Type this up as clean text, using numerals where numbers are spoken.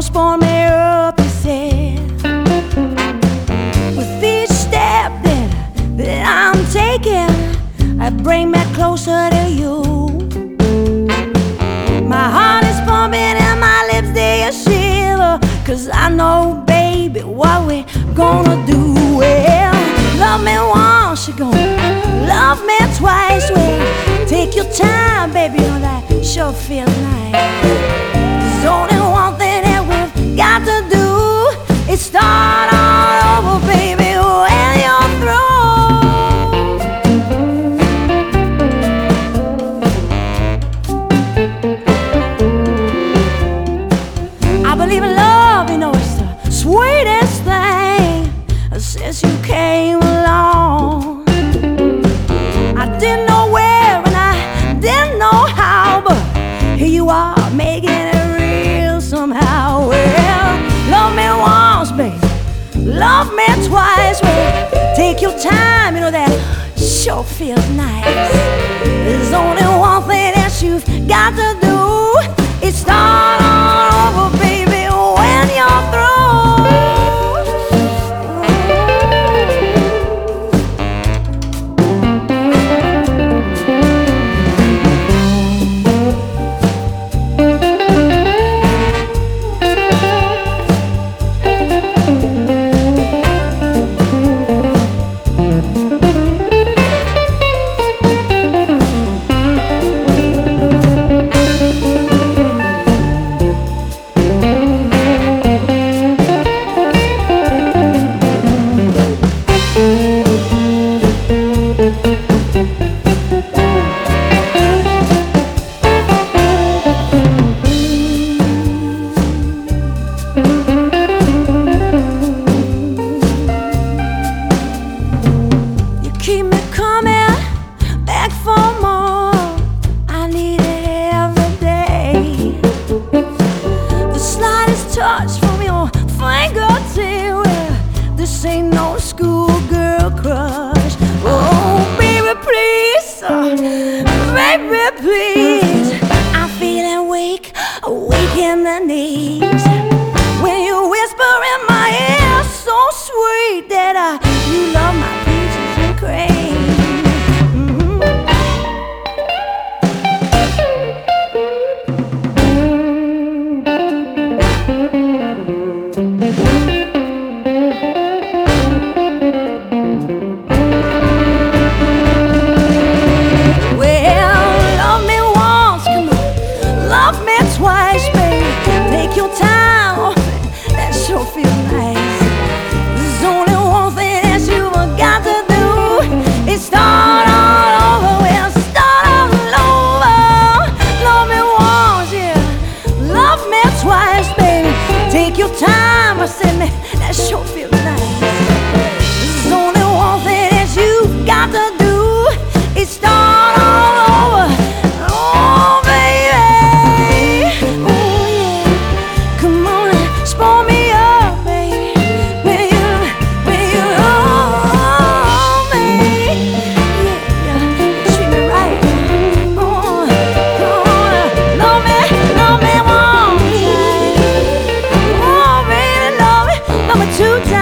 gonna spoil me up, he said. With each step that I'm taking, I bring me closer to you. My heart is pumping and my lips, they a shiver, 'cause I know, baby, what we gonna do. Well, love me once, you're gonna love me twice. Well, take your time, baby, you know that sure feels nice. There's only one thing that we've got to do, is start all over, baby, when you're through. I believe in love, you know, it's the sweetest thing since you came along. I didn't know where and I didn't know how, but here you are, making it real somehow. Well, love me once, baby, love me twice. Well, take your time, you know that sure feels nice. There's only one thing that you've got to do, is start all over, baby, when you're through. Keep me coming back for more. I need it every day. The slightest touch from your fingertip, well, this ain't no schoolgirl crush. Oh, baby, please, baby, please. I'm feeling weak, weak in the knees. When you whisper in my ear, so sweet that you love my peaches and cream. Well, love me once, come on, love me twice, baby. Take your time, oh, that sure feels nice. There's only one thing that you've got to do, is start all over. Well, start all over. Love me once, yeah, love me twice, baby. Take your time, I said, man, that sure feels nice. There's only one thing that you've got to do, is start all over. Oh, baby, oh yeah, come on and spoil me up, baby. When you love me, yeah, treat me right. Oh, love me one time. Oh, baby, love me two times.